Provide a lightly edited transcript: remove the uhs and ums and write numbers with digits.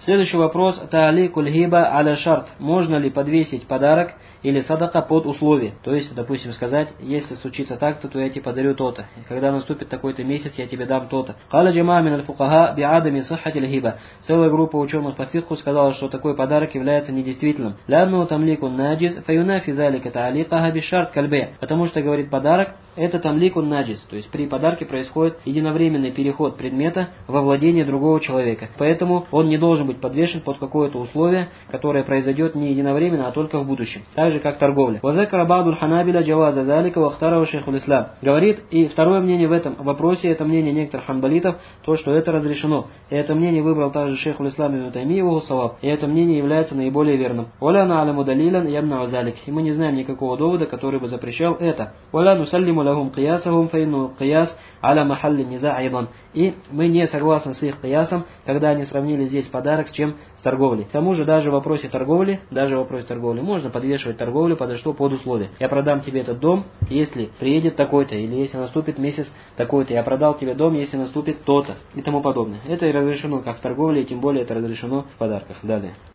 Следующий вопрос. Та'аликуль хиба аля шарт. Можно ли подвесить подарок или садака под условие? То есть, допустим, сказать, если случится так-то, то я тебе подарю то-то. И когда наступит такой-то месяц, я тебе дам то-то. Каля джама мин аль-фукаха би'адами саххатиль хиба. Целая группа ученых по фикху сказала, что такой подарок является недействительным. Лянну тамликун наджис фаюнафи залика та'аликаха бишарт кальбе. Потому что, говорит, подарок это тамликун наджис. То есть при подарке происходит единовременный переход предмета во владение другого человека. Поэтому он не должен быть подвешен под какое-то условие, которое произойдет не единовременно, а только в будущем. Так же, как торговля. Вазакара ба'дуль ханабиля джаваза залика вахтарау шейхуль ислам. Говорит, и второе мнение в этом вопросе, это мнение некоторых ханбалитов, то, что это разрешено. И это мнение выбрал также шейхуль ислам ибн Таймия ва саваб. И это мнение является наиболее верным. Валя на'аляму далилан ямна залик. И мы не знаем никакого довода, который бы запрещал это. Валя нусаллиму лахум киясахум фаинну кияс аля махалли низа айдан. И мы не согласны с их киясом, когда они сравнили здесь подарок с чем? С торговлей. К тому же даже в вопросе торговли, можно подвешивать торговлю под что? Под условие. Я продам тебе этот дом, если приедет такой-то, или если наступит месяц такой-то. Я продал тебе дом, если наступит то-то и тому подобное. Это и разрешено как в торговле, и тем более это разрешено в подарках. Далее.